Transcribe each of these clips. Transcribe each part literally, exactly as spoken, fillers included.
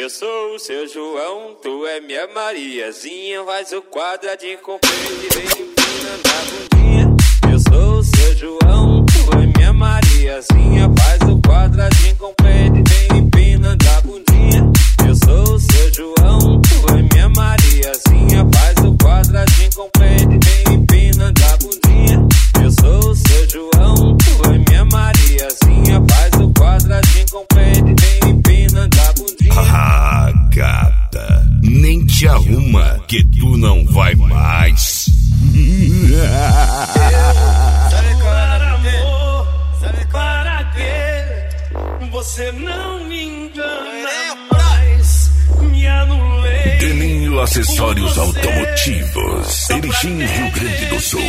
Eu sou o seu João, tu é minha Mariazinha. Faz o quadradinho com peito e vem empinando a bundinha. Eu sou o seu João, tu é minha Mariazinha. Faz o quadradinho com peito e vem empinando a bundinha. Eu sou o seu João, tu é minha Mariazinha. Faz o quadradinho com peito e vem empinando a bundinha. Eu sou o seu João, tu é minha Mariazinha. Faz o quadradinho com peito e vem empinando a bundinha. Ah, gata, nem te arruma que tu não vai mais. Para amor, para quê? Você não me engana mais. Me anulei. Deninho Acessórios Automotivos, Erechim, Rio Grande do Sul.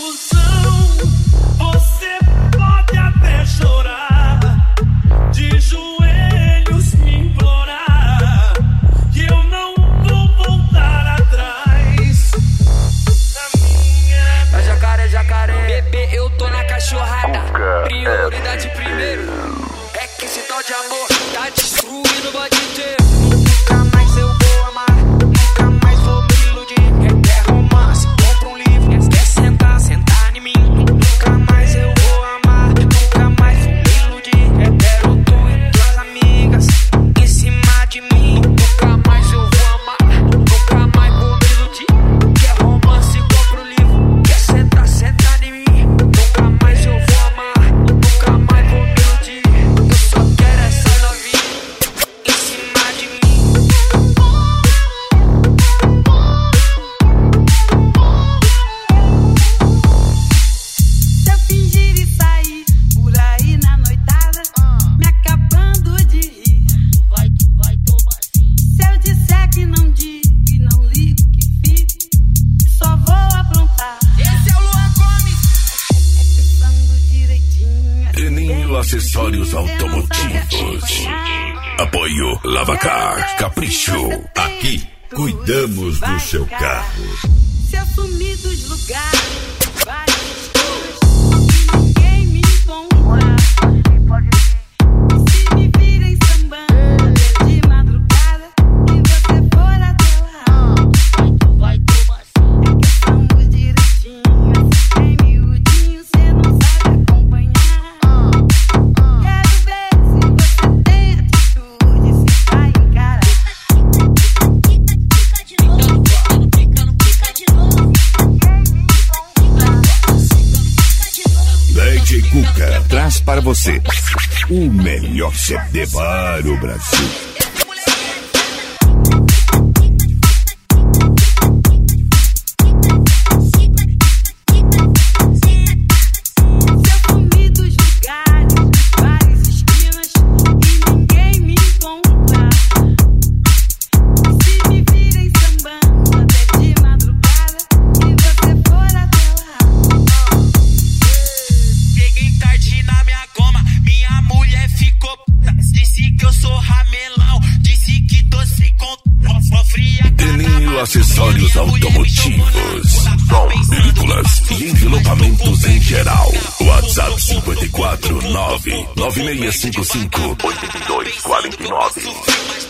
Você pode até chorar, de joelhos me implorar, que eu não vou voltar atrás. A minha... Na jacaré, jacaré, bebê, eu tô na cachorrada. Prioridade primeiro, é que esse tal de amor tá destruindo o bode inteiro. Nunca mais eu vou amar, nunca mais vou me iludir. Quer romance, compra um livro, quer sentar, sentar em mim. Nunca mais eu vou amar, nunca mais vou me iludir. Quero tu e tuas amigas em cima de mim. Nunca mais eu vou amar, nunca mais vou me iludir. Quer romance, compra um livro, quer sentar, sentar em mim. Nunca mais eu vou amar, nunca mais vou me iludir. Eu só quero essa novinha em cima de mim. Se eu fingir e sair por aí na noitada, me acabando de rir, Vai, tu vai tomar sim. se eu disser que não digo e não ligo que fique, só vou aprontar. Esse é o Luan Gomes. Pensando direitinho, Deninho Acessórios Automotivos. Apoio Lavacar, Capricho. Aqui cuidamos do seu carro. se eu sumir dos lugares, várias esquinas, ninguém me encontra. Se me virem sambando de madrugada e você for até lá, Vai, tu vai tomar sim. pensamos direitinho, sem miudinho, cê não sabe acompanhar. Quero ver se você tem atitude, se vai encarar. Fica de novo, fica, não fica de novo. D J Cuca traz para você o melhor C D para o Brasil. Se eu sumir dos lugares, várias esquinas e ninguém me encontra. Se me virem sambando até de madrugada e você for até lá, Cheguei tarde na minha goma, minha mulher ficou puta. Disse que eu sou ramelão, disse que tô sem conta. Fria Deninho Acessórios Automotivos. Som, películas e envelopamentos em geral. WhatsApp cinco quatro nove nove seis cinco cinco oito dois quatro nove.